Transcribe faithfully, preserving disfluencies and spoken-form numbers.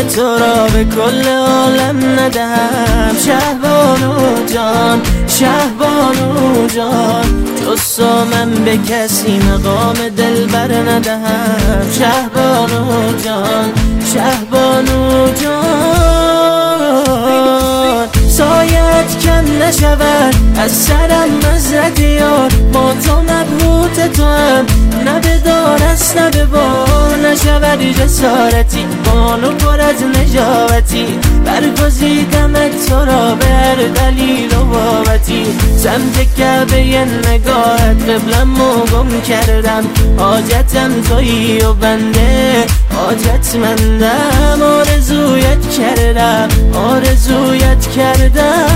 تو را به کل عالم ندهم. شهبانو جان شهبانو جان جز تو من به کسی مقام دلبر ندهم. شهبانو جان شهبانو جان سایت کم نشود از سرم مزرد یار. با تو مبهوت تو هم نه به دار است نه به بار. نشود جسارتی بانو پر از نجابتی. برگزیدمت تو را به هر دلیل و بابتی. سمت کعبه نگاهت قبلم و گم کردم. حاجتم تویی و بنده حاجتمندم. آرزویت کردم آرزویت کردم.